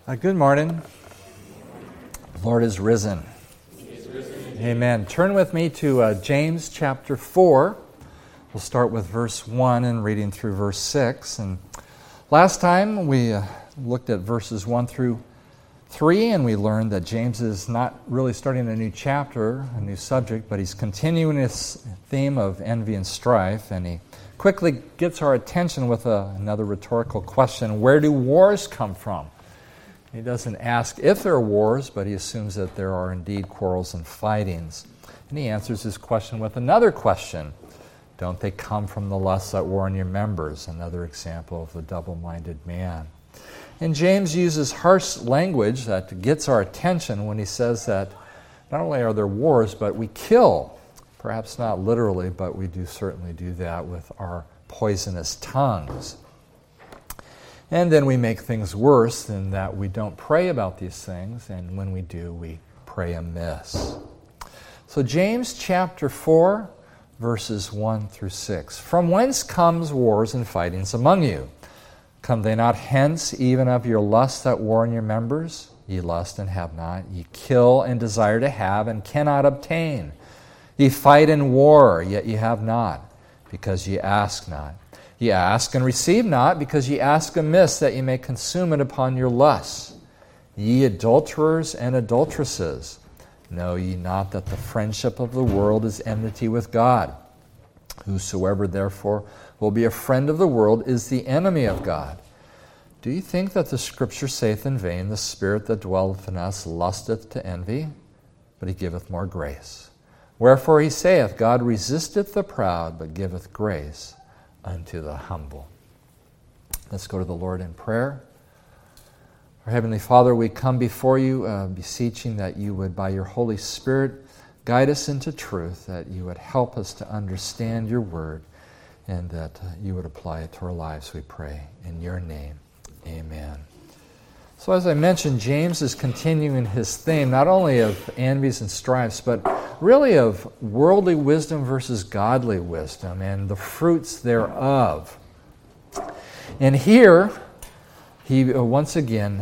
Good morning. The Lord is risen. Amen. Turn with me to James chapter 4. We'll start with verse 1 and reading through verse 6. And last time we looked at verses 1 through 3, and we learned that James is not really starting a new chapter, a new subject, but he's continuing his theme of envy and strife, and he quickly gets our attention with another rhetorical question: where do wars come from? He doesn't ask if there are wars, but he assumes that there are indeed quarrels and fightings. And he answers his question with another question: don't they come from the lusts that war in your members? Another example of the double-minded man. And James uses harsh language that gets our attention when he says that not only are there wars, but we kill. Perhaps not literally, but we do certainly do that with our poisonous tongues. And then we make things worse in that we don't pray about these things, and when we do, we pray amiss. So James chapter 4, verses 1 through 6. From whence comes wars and fightings among you? Come they not hence even of your lusts that war in your members? Ye lust and have not, ye kill and desire to have and cannot obtain. Ye fight and war, yet ye have not, because ye ask not. Ye ask and receive not, because ye ask amiss, that ye may consume it upon your lusts. Ye adulterers and adulteresses, know ye not that the friendship of the world is enmity with God? Whosoever therefore will be a friend of the world is the enemy of God. Do you think that the Scripture saith in vain, the Spirit that dwelleth in us lusteth to envy? But he giveth more grace. Wherefore he saith, God resisteth the proud, but giveth grace unto the humble. Let's go to the Lord in prayer. Our Heavenly Father, we come before you beseeching that you would, by your Holy Spirit, guide us into truth, that you would help us to understand your word, and that you would apply it to our lives, we pray. In your name, amen. So as I mentioned, James is continuing his theme, not only of envies and strifes, but really of worldly wisdom versus godly wisdom and the fruits thereof. And here, he once again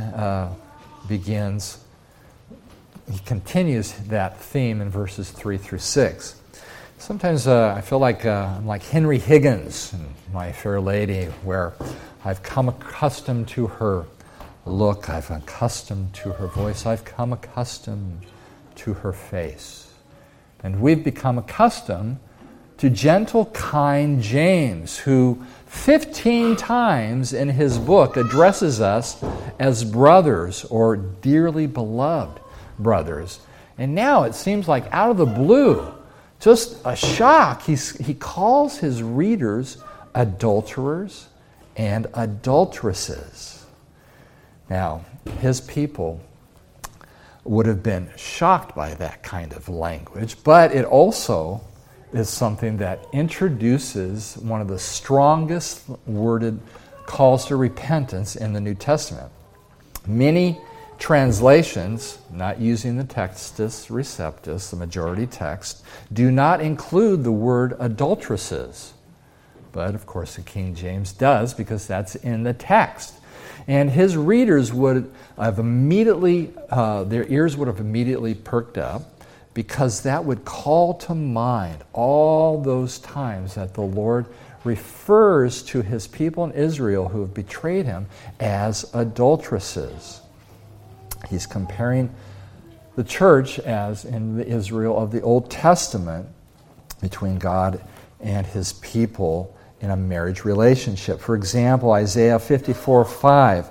he continues that theme in verses 3 through 6. Sometimes I feel like I'm like Henry Higgins in My Fair Lady, where I've come accustomed to her look, I've accustomed to her voice, I've come accustomed to her face. And we've become accustomed to gentle, kind James, who 15 times in his book addresses us as brothers or dearly beloved brothers. And now it seems like out of the blue, just a shock, he calls his readers adulterers and adulteresses. Now, his people would have been shocked by that kind of language, but it also is something that introduces one of the strongest worded calls to repentance in the New Testament. Many translations, not using the Textus Receptus, the majority text, do not include the word adulteresses. But, of course, the King James does, because that's in the text. And his readers would have immediately, their ears would have immediately perked up, because that would call to mind all those times that the Lord refers to his people in Israel who have betrayed him as adulteresses. He's comparing the church, as in the Israel of the Old Testament, between God and his people in a marriage relationship. For example, Isaiah 54:5.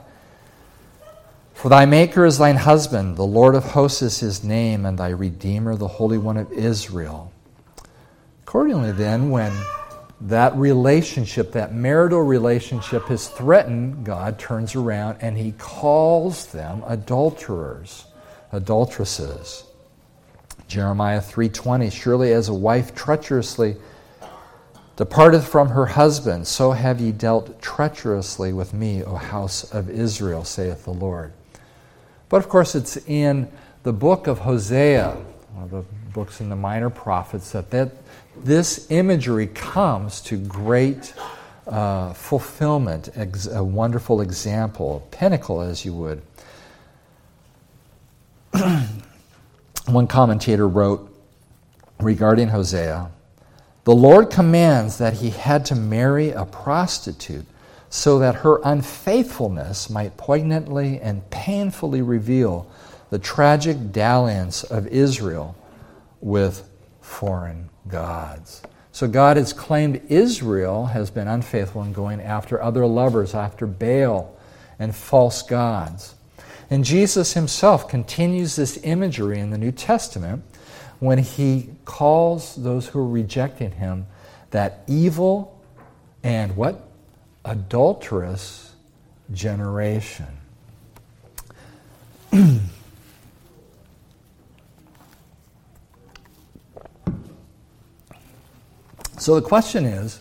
For thy Maker is thine husband, the Lord of hosts is his name, and thy Redeemer, the Holy One of Israel. Accordingly then, when that relationship, that marital relationship is threatened, God turns around and he calls them adulterers, adulteresses. Jeremiah 3:20, surely as a wife treacherously departeth from her husband, so have ye dealt treacherously with me, O house of Israel, saith the Lord. But of course it's in the book of Hosea, one of the books in the minor prophets, that this imagery comes to great fulfillment, a wonderful example, a pinnacle as you would, one commentator wrote regarding Hosea, "The Lord commands that he had to marry a prostitute so that her unfaithfulness might poignantly and painfully reveal the tragic dalliance of Israel with foreign gods." So God has claimed Israel has been unfaithful in going after other lovers, after Baal and false gods. And Jesus himself continues this imagery in the New Testament when he calls those who are rejecting him that evil and what? Adulterous generation. So the question is,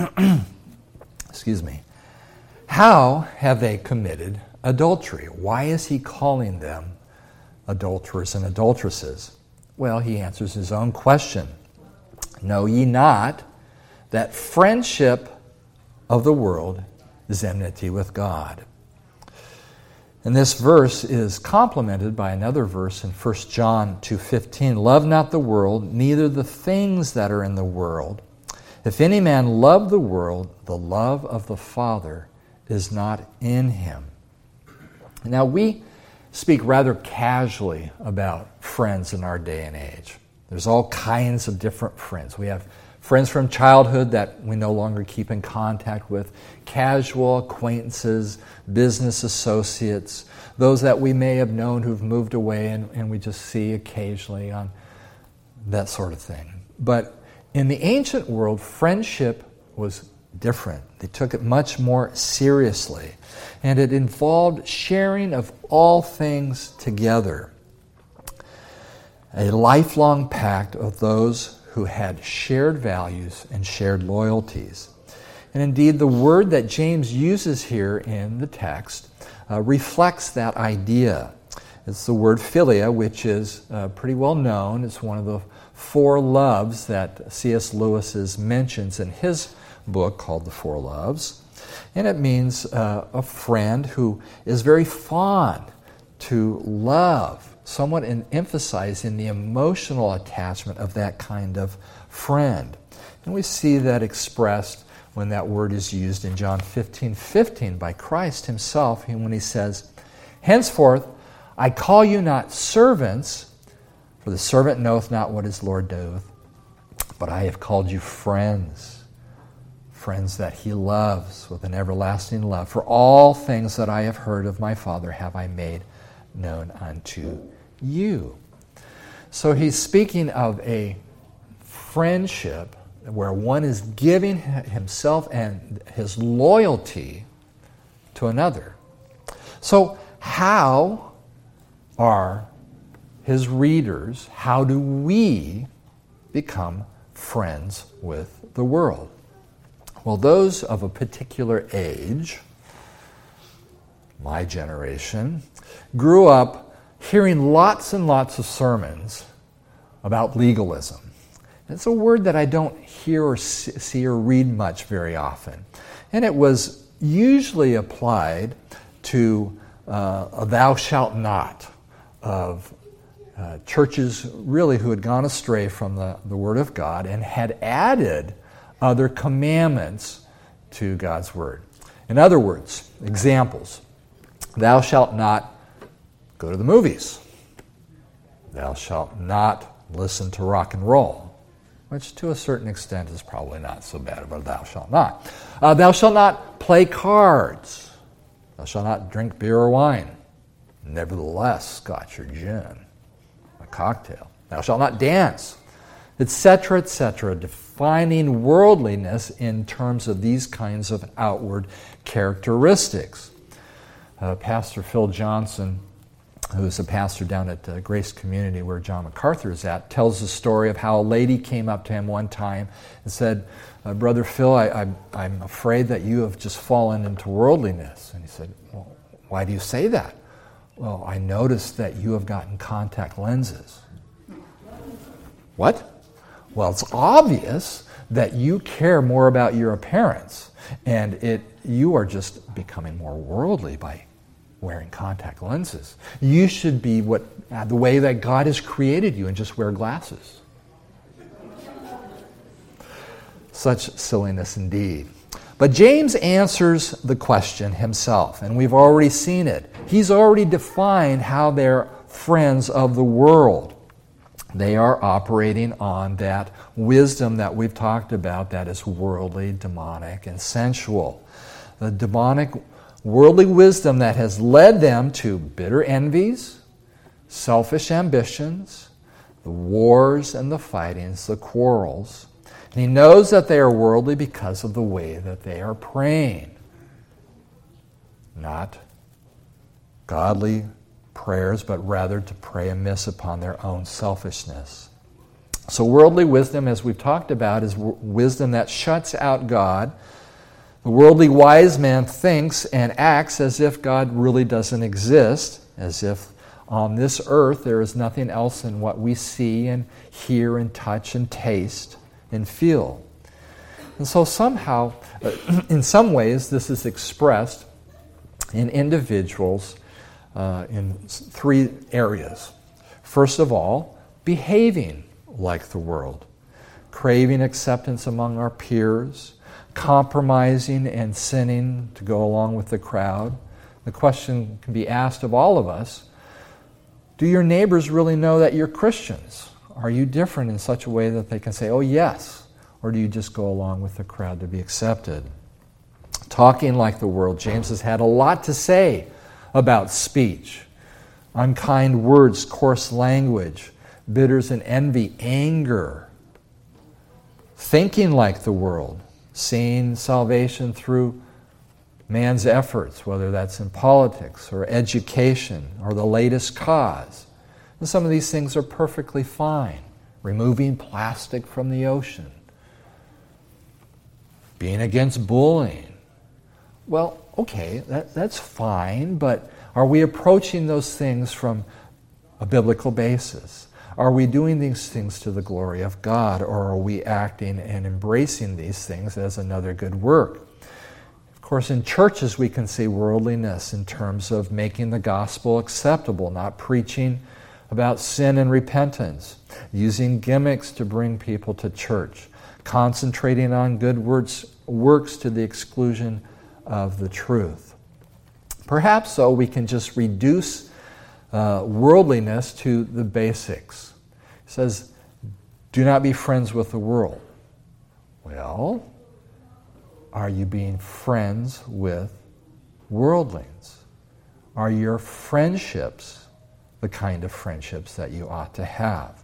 how have they committed adultery? Why is he calling them adulterers and adulteresses? Well, he answers his own question. Know ye not that friendship of the world is enmity with God? And this verse is complemented by another verse in 1 John 2:15. Love not the world, neither the things that are in the world. If any man love the world, the love of the Father is not in him. Now, we speak rather casually about friends in our day and age. There's all kinds of different friends. We have friends from childhood that we no longer keep in contact with, casual acquaintances, business associates, those that we may have known who've moved away and we just see occasionally on that sort of thing. But in the ancient world, friendship was different. They took it much more seriously. And it involved sharing of all things together. A lifelong pact of those who had shared values and shared loyalties. And indeed, the word that James uses here in the text reflects that idea. It's the word philia, which is pretty well known. It's one of the four loves that C.S. Lewis mentions in his book called The Four Loves. And it means a friend who is very fond to love, somewhat emphasizing the emotional attachment of that kind of friend. And we see that expressed when that word is used in John 15:15 by Christ himself, when he says, "Henceforth I call you not servants, for the servant knoweth not what his Lord doeth, but I have called you friends, friends that he loves with an everlasting love. For all things that I have heard of my Father have I made known unto you." So he's speaking of a friendship where one is giving himself and his loyalty to another. So how are his readers, how do we become friends with the world? Well, those of a particular age, my generation, grew up hearing lots and lots of sermons about legalism. It's a word that I don't hear or see or read much very often. And it was usually applied to a thou shalt not of churches really who had gone astray from the Word of God and had added other commandments to God's Word. In other words, examples: thou shalt not go to the movies. Thou shalt not listen to rock and roll, which to a certain extent is probably not so bad, but thou shalt not. Thou shalt not play cards. Thou shalt not drink beer or wine. Nevertheless, scotch or gin, a cocktail. Thou shalt not dance, etc., etc., defining worldliness in terms of these kinds of outward characteristics. Pastor Phil Johnson, who is a pastor down at Grace Community where John MacArthur is at, tells the story of how a lady came up to him one time and said, "Brother Phil, I'm afraid that you have just fallen into worldliness." And he said, "Well, why do you say that?" "Well, I noticed that you have gotten contact lenses." "What?" "Well, it's obvious that you care more about your appearance, and you are just becoming more worldly by wearing contact lenses. You should be the way that God has created you and just wear glasses. Such silliness indeed. But James answers the question himself, and we've already seen it. He's already defined how they're friends of the world. They are operating on that wisdom that we've talked about that is worldly, demonic, and sensual. The demonic, worldly wisdom that has led them to bitter envies, selfish ambitions, the wars and the fightings, the quarrels. And he knows that they are worldly because of the way that they are praying. Not godly prayers, but rather to pray amiss upon their own selfishness. So worldly wisdom, as we've talked about, is wisdom that shuts out God. The worldly wise man thinks and acts as if God really doesn't exist, as if on this earth there is nothing else than what we see and hear and touch and taste and feel. And so somehow, in some ways, this is expressed in individuals in three areas. First of all, behaving like the world, craving acceptance among our peers, compromising and sinning to go along with the crowd. The question can be asked of all of us, do your neighbors really know that you're Christians? Are you different in such a way that they can say, oh yes, or do you just go along with the crowd to be accepted? Talking like the world, James has had a lot to say about speech, unkind words, coarse language, bitters and envy, anger. Thinking like the world, seeing salvation through man's efforts, whether that's in politics or education or the latest cause. And some of these things are perfectly fine. Removing plastic from the ocean. Being against bullying. Well, okay, that's fine, but are we approaching those things from a biblical basis? Are we doing these things to the glory of God, or are we acting and embracing these things as another good work? Of course, in churches we can see worldliness in terms of making the gospel acceptable, not preaching about sin and repentance, using gimmicks to bring people to church, concentrating on good works to the exclusion of the truth. Perhaps so we can just reduce worldliness to the basics. It says, do not be friends with the world. Well, are you being friends with worldlings? Are your friendships the kind of friendships that you ought to have?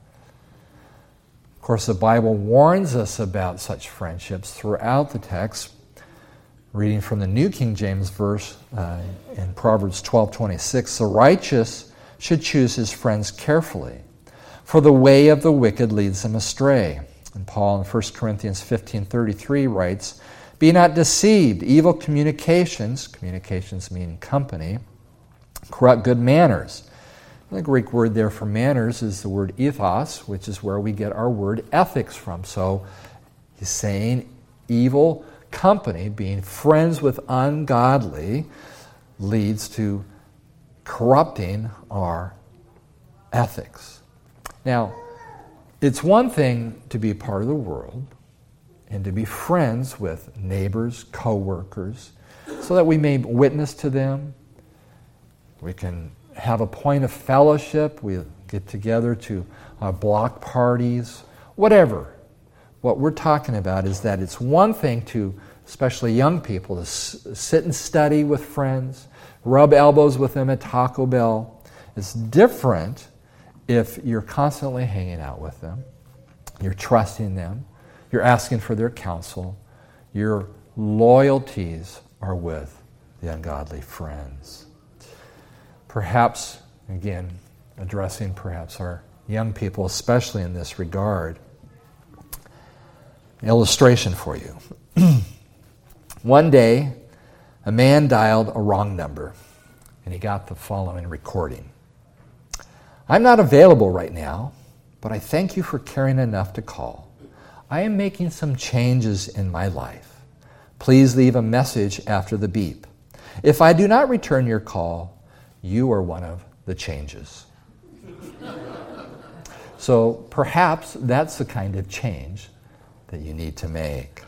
Of course, the Bible warns us about such friendships throughout the text. Reading from the New King James verse in Proverbs 12:26, the righteous should choose his friends carefully, for the way of the wicked leads them astray. And Paul in 1 Corinthians 15:33 writes, be not deceived, evil communications mean company, corrupt good manners. The Greek word there for manners is the word ethos, which is where we get our word ethics from. So he's saying evil company, being friends with ungodly, leads to corrupting our ethics. Now, it's one thing to be part of the world and to be friends with neighbors, co-workers, so that we may witness to them. We can have a point of fellowship. We get together to block parties, whatever. What we're talking about is that it's one thing to, especially young people, to sit and study with friends, rub elbows with them at Taco Bell. It's different if you're constantly hanging out with them, you're trusting them, you're asking for their counsel, your loyalties are with the ungodly friends. Perhaps, again, addressing perhaps our young people, especially in this regard. Illustration for you. One day, a man dialed a wrong number, and he got the following recording. I'm not available right now, but I thank you for caring enough to call. I am making some changes in my life. Please leave a message after the beep. If I do not return your call, you are one of the changes. So perhaps that's the kind of change that you need to make.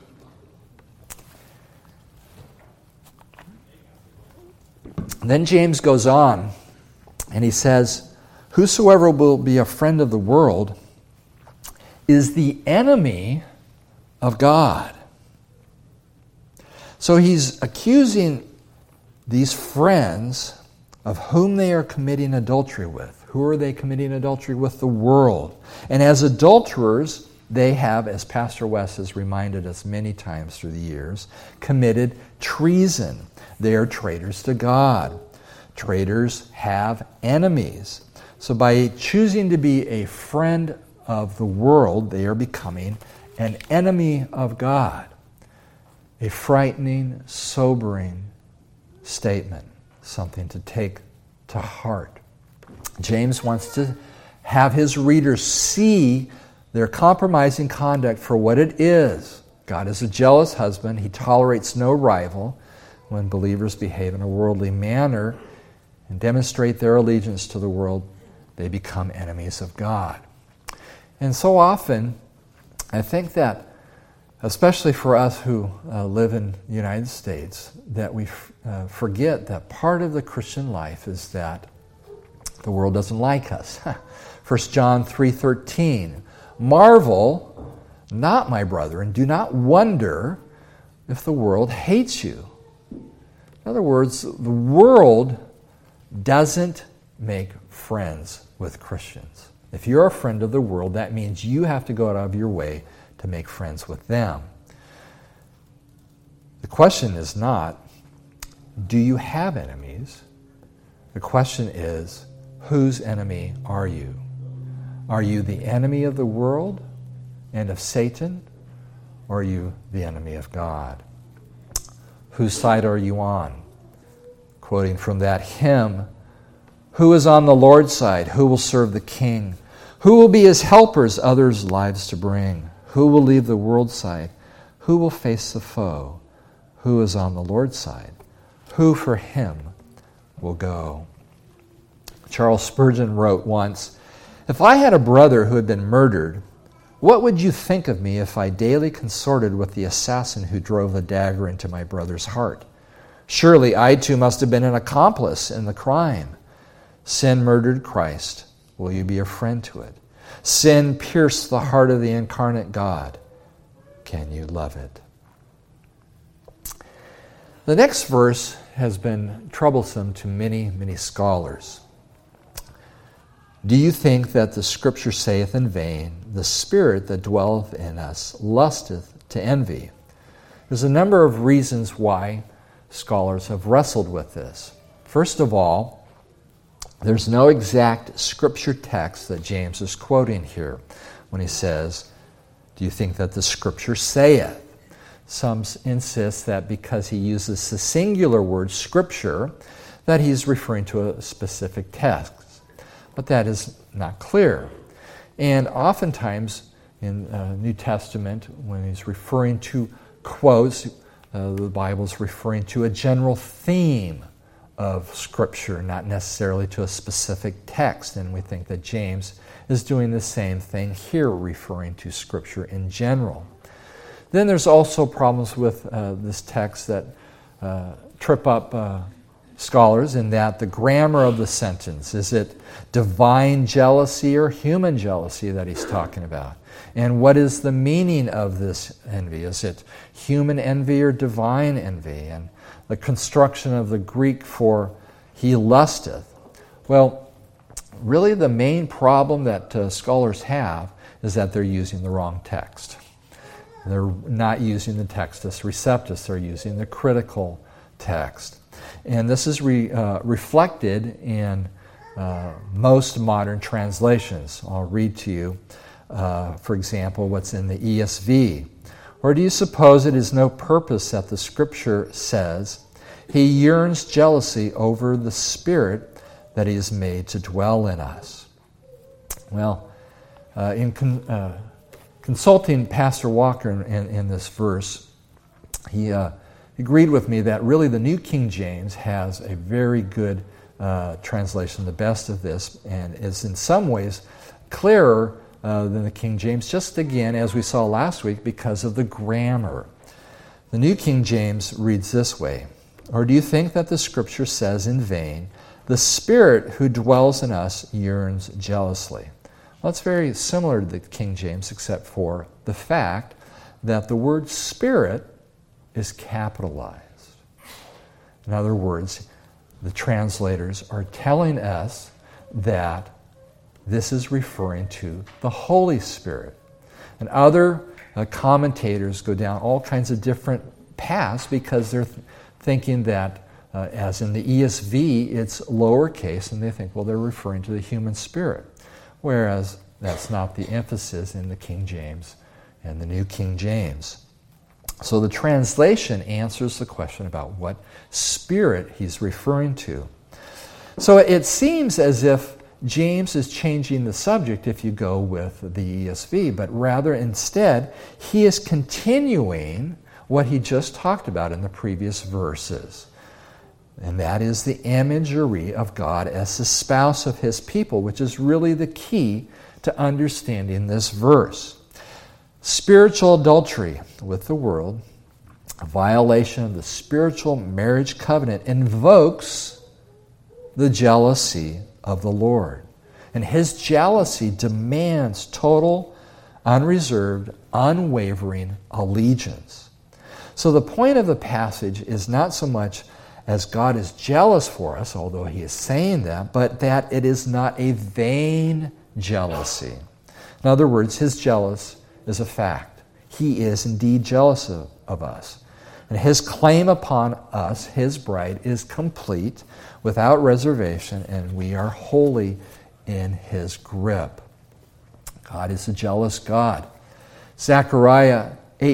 Then James goes on, and he says, whosoever will be a friend of the world is the enemy of God. So he's accusing these friends of whom they are committing adultery with. Who are they committing adultery with? The world. And as adulterers, they have, as Pastor West has reminded us many times through the years, committed treason. They are traitors to God. Traitors have enemies. So by choosing to be a friend of the world, they are becoming an enemy of God. A frightening, sobering statement. Something to take to heart. James wants to have his readers see their compromising conduct for what it is. God is a jealous husband. He tolerates no rival. When believers behave in a worldly manner and demonstrate their allegiance to the world, they become enemies of God. And so often, I think that, especially for us who live in the United States, that we forget that part of the Christian life is that the world doesn't like us. 1 John 3:13, marvel not, my brethren, do not wonder if the world hates you. In other words, the world doesn't make friends with Christians. If you're a friend of the world, that means you have to go out of your way to make friends with them. The question is not, do you have enemies? The question is, whose enemy are you? Are you the enemy of the world and of Satan, or are you the enemy of God? Whose side are you on? Quoting from that hymn, who is on the Lord's side? Who will serve the King? Who will be his helpers, others' lives to bring? Who will leave the world's side? Who will face the foe? Who is on the Lord's side? Who for him will go? Charles Spurgeon wrote once, if I had a brother who had been murdered, what would you think of me if I daily consorted with the assassin who drove the dagger into my brother's heart? Surely I too must have been an accomplice in the crime. Sin murdered Christ. Will you be a friend to it? Sin pierced the heart of the incarnate God. Can you love it? The next verse has been troublesome to many, many scholars. Do you think that the Scripture saith in vain, the Spirit that dwelleth in us lusteth to envy? There's a number of reasons why scholars have wrestled with this. First of all, there's no exact Scripture text that James is quoting here when he says, do you think that the Scripture saith? Some insist that because he uses the singular word Scripture, that he's referring to a specific text. But that is not clear. And oftentimes in New Testament, when he's referring to quotes, the Bible's referring to a general theme of Scripture, not necessarily to a specific text. And we think that James is doing the same thing here, referring to Scripture in general. Then there's also problems with this text that trip up scholars in that the grammar of the sentence, is it divine jealousy or human jealousy that he's talking about? And what is the meaning of this envy? Is it human envy or divine envy? And the construction of the Greek for he lusteth. Well, really the main problem that scholars have is that they're using the wrong text. They're not using the textus receptus, they're using the critical text. And this is reflected in most modern translations. I'll read to you, for example, what's in the ESV. Or do you suppose it is no purpose that the Scripture says, he yearns jealousy over the Spirit that he has made to dwell in us? Well, in consulting Pastor Walker in this verse, he agreed with me that really the New King James has a very good translation, the best of this, and is in some ways clearer than the King James, just again, as we saw last week, because of the grammar. The New King James reads this way, "Or do you think that the Scripture says in vain, 'The Spirit who dwells in us yearns jealously'?" Well, it's very similar to the King James, except for the fact that the word Spirit is capitalized. In other words, the translators are telling us that this is referring to the Holy Spirit. And other commentators go down all kinds of different paths because they're thinking that, as in the ESV, it's lowercase, and they think, well, they're referring to the human spirit. Whereas that's not the emphasis in the King James and the New King James. So the translation answers the question about what spirit he's referring to. So it seems as if James is changing the subject if you go with the ESV, but rather instead he is continuing what he just talked about in the previous verses. And that is the imagery of God as the spouse of his people, which is really the key to understanding this verse. Spiritual adultery with the world, a violation of the spiritual marriage covenant, invokes the jealousy of the Lord. And his jealousy demands total, unreserved, unwavering allegiance. So the point of the passage is not so much as God is jealous for us, although he is saying that, but that it is not a vain jealousy. In other words, his jealousy is a fact. He is indeed jealous of us. And his claim upon us, his bride, is complete, without reservation, and we are wholly in his grip. God is a jealous God. Zechariah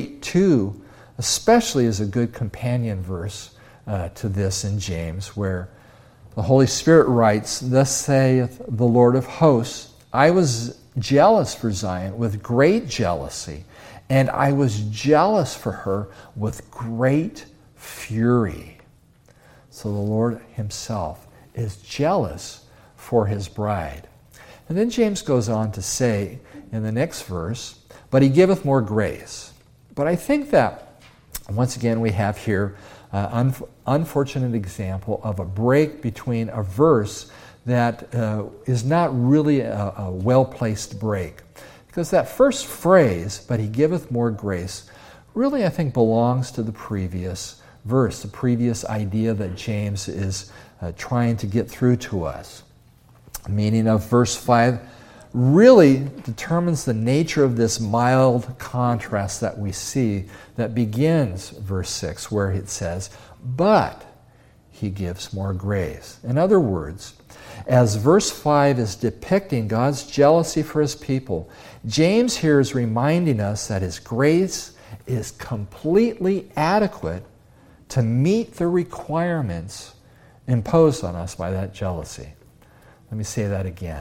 8:2 especially is a good companion verse to this in James, where the Holy Spirit writes, "Thus saith the Lord of hosts, I was jealous for Zion with great jealousy, and I was jealous for her with great fury." So the Lord himself is jealous for his bride. And then James goes on to say in the next verse, "But he giveth more grace." But I think that, once again, we have here an unfortunate example of a break between a verse that is not really a well-placed break. Because that first phrase, "But he giveth more grace," really, I think, belongs to the previous verse, the previous idea that James is trying to get through to us. The meaning of verse 5 really determines the nature of this mild contrast that we see that begins verse 6, where it says, "But he gives more grace." In other words, as verse 5 is depicting God's jealousy for his people, James here is reminding us that his grace is completely adequate to meet the requirements imposed on us by that jealousy. Let me say that again.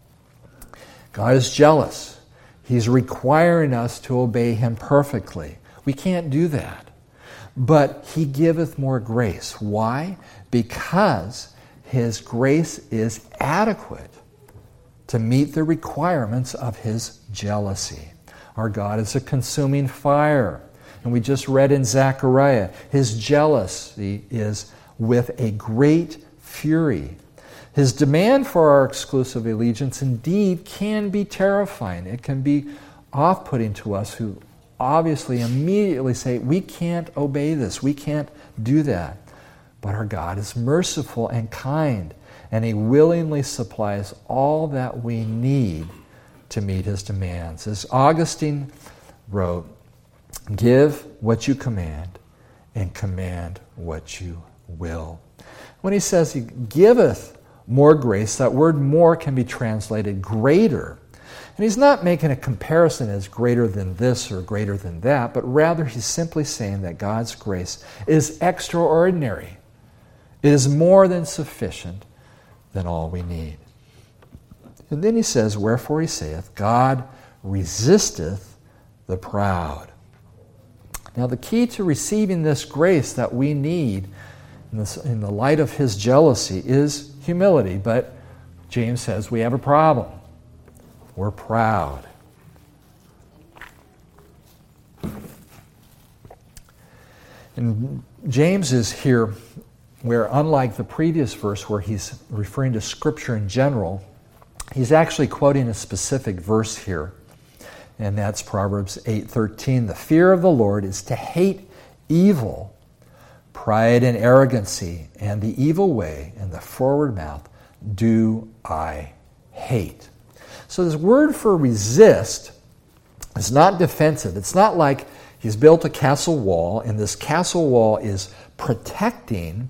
God is jealous. He's requiring us to obey him perfectly. We can't do that. But he giveth more grace. Why? Because his grace is adequate to meet the requirements of his jealousy. Our God is a consuming fire. And we just read in Zechariah, his jealousy is with a great fury. His demand for our exclusive allegiance indeed can be terrifying. It can be off-putting to us who obviously immediately say, we can't obey this, we can't do that. But our God is merciful and kind, and he willingly supplies all that we need to meet his demands. As Augustine wrote, "Give what you command, and command what you will." When he says he giveth more grace, that word more can be translated greater. And he's not making a comparison as greater than this or greater than that, but rather he's simply saying that God's grace is extraordinary. It is more than sufficient than all we need. And then he says, "Wherefore he saith, God resisteth the proud." Now the key to receiving this grace that we need in the light of his jealousy is humility. But James says we have a problem. We're proud. And James is here where, unlike the previous verse where he's referring to Scripture in general, he's actually quoting a specific verse here, and that's Proverbs 8:13. The fear of the Lord is to hate evil, pride and arrogancy, and the evil way and the forward mouth do I hate. So this word for resist is not defensive. It's not like he's built a castle wall, and this castle wall is protecting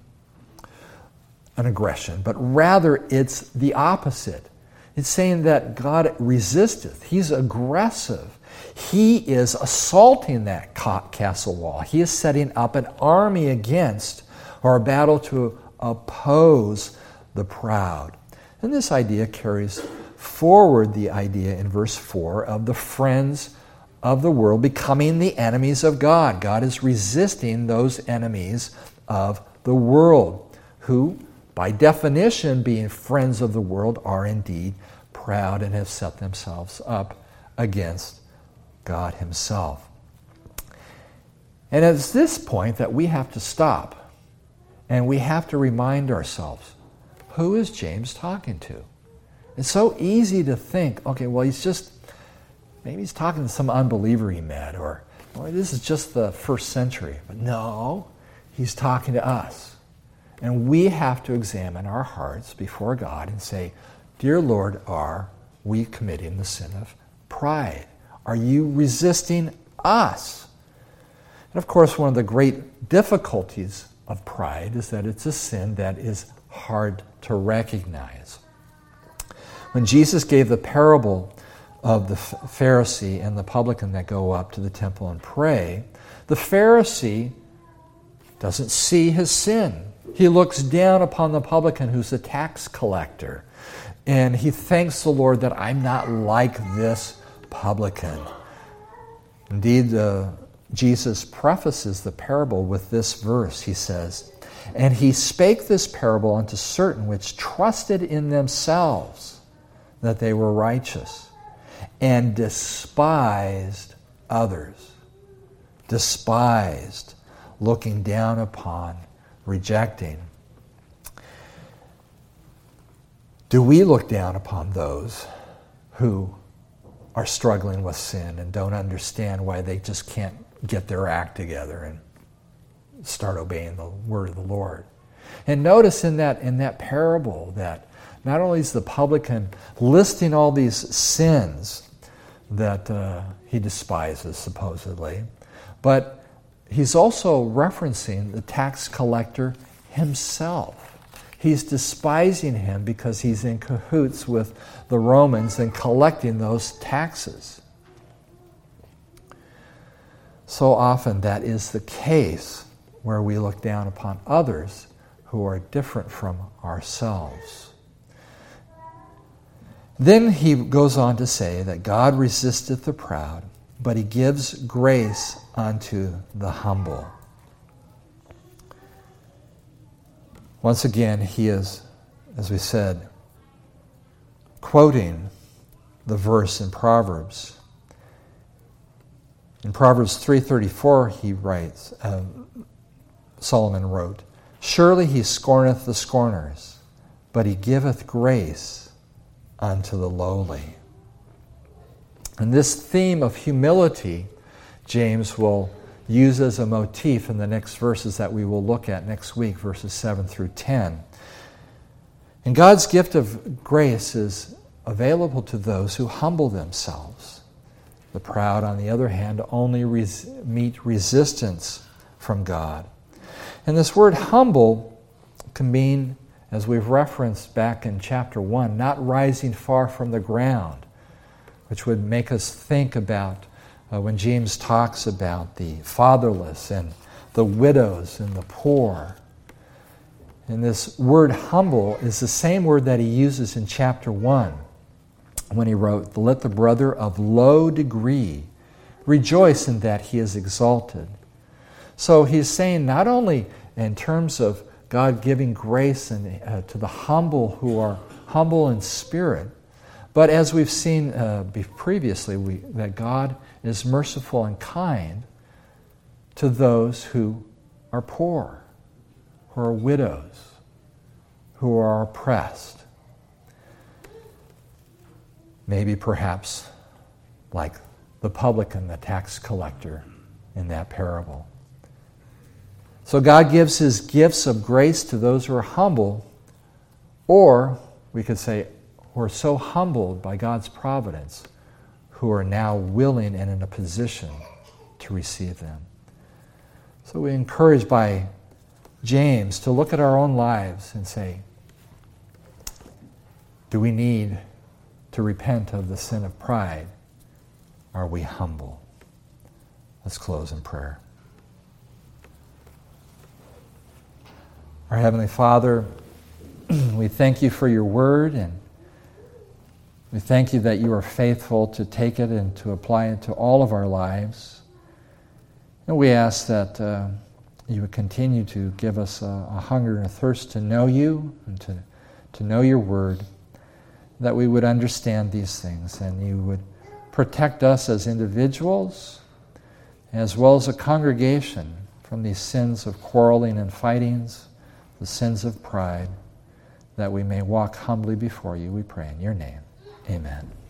an aggression, but rather it's the opposite. It's saying that God resisteth. He's aggressive. He is assaulting that castle wall. He is setting up an army against, or a battle to oppose the proud. And this idea carries forward the idea in verse 4 of the friends of the world becoming the enemies of God. God is resisting those enemies of the world, who, by definition, being friends of the world, are indeed proud and have set themselves up against God himself. And it's this point that we have to stop, and we have to remind ourselves, who is James talking to? It's so easy to think, okay, well, maybe he's talking to some unbeliever he met, or this is just the first century. But no, he's talking to us. And we have to examine our hearts before God and say, Dear Lord, are we committing the sin of pride? Are you resisting us? And of course, one of the great difficulties of pride is that it's a sin that is hard to recognize. When Jesus gave the parable of the Pharisee and the publican that go up to the temple and pray, the Pharisee doesn't see his sin. He looks down upon the publican who's a tax collector, and he thanks the Lord that I'm not like this publican. Indeed, Jesus prefaces the parable with this verse. He says, And he spake this parable unto certain which trusted in themselves that they were righteous, and despised others. Despised, looking down upon, rejecting. Do we look down upon those who are struggling with sin and don't understand why they just can't get their act together and start obeying the word of the Lord? And notice in that parable that not only is the publican listing all these sins that he despises, supposedly, but he's also referencing the tax collector himself. He's despising him because he's in cahoots with the Romans in collecting those taxes. So often that is the case where we look down upon others who are different from ourselves. Then he goes on to say that God resisteth the proud, but he gives grace unto the humble. Once again, he is, as we said, quoting the verse in Proverbs. In Proverbs 3:34, he writes, Solomon wrote, Surely he scorneth the scorners, but he giveth grace unto the lowly. And this theme of humility, James will use as a motif in the next verses that we will look at next week, verses 7 through 10. And God's gift of grace is available to those who humble themselves. The proud, on the other hand, only meet resistance from God. And this word humble can mean, as we've referenced back in chapter 1, not rising far from the ground, which would make us think about when James talks about the fatherless and the widows and the poor. And this word humble is the same word that he uses in chapter 1 when he wrote, Let the brother of low degree rejoice in that he is exalted. So he's saying not only in terms of God giving grace to the humble who are humble in spirit. But as we've seen previously, that God is merciful and kind to those who are poor, who are widows, who are oppressed. Maybe perhaps like the publican, the tax collector in that parable. So God gives his gifts of grace to those who are humble, or we could say, who are so humbled by God's providence, who are now willing and in a position to receive them. So we're encouraged by James to look at our own lives and say, do we need to repent of the sin of pride? Are we humble? Let's close in prayer. Our Heavenly Father, we thank you for your word, and we thank you that you are faithful to take it and to apply it to all of our lives. And we ask that you would continue to give us a hunger and a thirst to know you and to know your word, that we would understand these things and you would protect us as individuals as well as a congregation from these sins of quarreling and fightings, the sins of pride, that we may walk humbly before you, we pray in your name. Amen.